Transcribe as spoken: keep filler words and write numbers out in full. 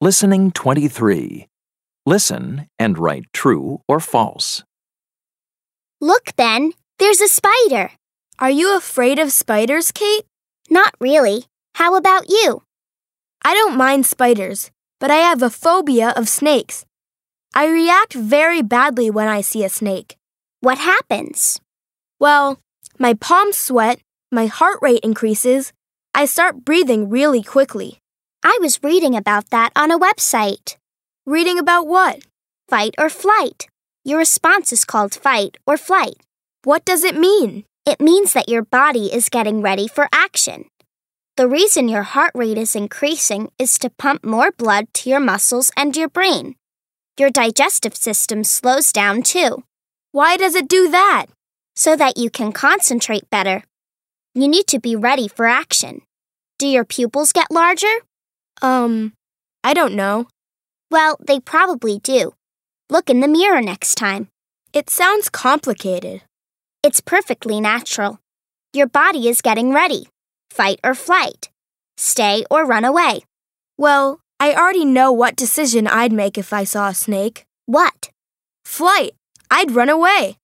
Listening twenty-three. Listen and write true or false. Look, Ben, there's a spider. Are you afraid of spiders, Kate? Not really. How about you? I don't mind spiders, but I have a phobia of snakes. I react very badly when I see a snake. What happens? Well, my palms sweat, my heart rate increases, I start breathing really quickly. I was reading about that on a website. Reading about what? Fight or flight. Your response is called fight or flight. What does it mean? It means that your body is getting ready for action. The reason your heart rate is increasing is to pump more blood to your muscles and your brain. Your digestive system slows down too. Why does it do that? So that you can concentrate better. You need to be ready for action. Do your pupils get larger? Um, I don't know. Well, they probably do. Look in the mirror next time. It sounds complicated. It's perfectly natural. Your body is getting ready. Fight or flight. Stay or run away. Well, I already know what decision I'd make if I saw a snake. What? Flight. I'd run away.